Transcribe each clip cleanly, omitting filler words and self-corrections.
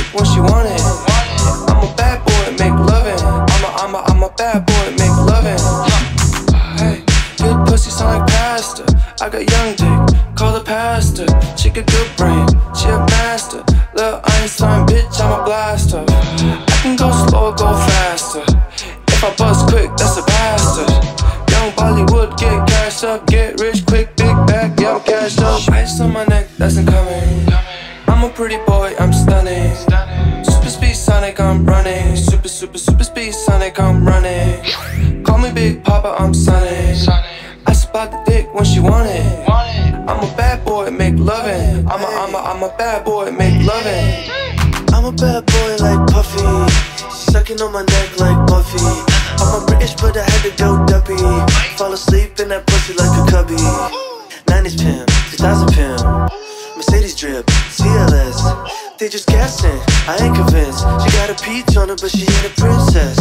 when she want it. I'm a bad boy, make lovin'. I'm a bad boy, make lovin'. Hey, good pussy sound like pasta. I got young dick, call the pastor. She got good brain, she a master. Lil' Einstein, bitch, I'm a blaster. I can go slow or go faster. If I bust quick, that's a bastard. Young Bollywood, get cashed up, get rich quick, big bag, yeah, I'm cashed up. Ice on my neck, that's incoming. I'm a pretty boy, I'm stunning. Super speed Sonic, I'm running. Super speed Sonic, I'm running. Call me Big Papa, I'm Sonic. I spot the dick when she want it. I'm a bad boy, make lovin'. I'm a bad boy, make lovin'. I'm a bad boy like Puffy. She sucking on my neck like Buffy. I'm a British but I had to go duppy. Fall asleep in that pussy like a cubby. 90s pimp, 2000 pimp. Mercedes drip, CLS. They just guessing, I ain't convinced. She got a peach on her but she ain't a princess.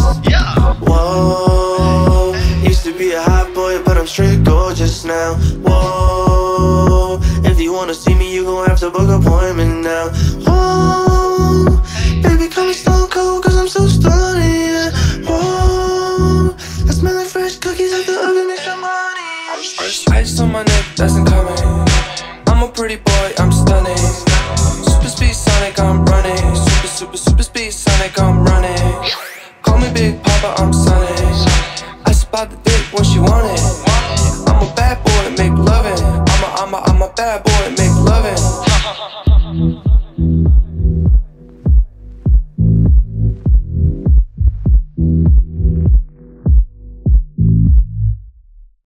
Whoa, used to be a hot boy but I'm straight gorgeous now. Whoa, if you wanna see me you gon' have to book an appointment now. Whoa, baby call me stone cold cause I'm so stunning, yeah. Whoa, I smell like fresh cookies at the oven, make some honey. Ice on my neck, that's incoming. I'm a pretty boy, I'm stunning. Super speed Sonic, I'm running. Super speed Sonic, I'm running. Call me Big Papa, I'm Sonic. I spot the dick when she want it. I'm a bad boy, make lovin'. I'm a bad boy, make lovin'.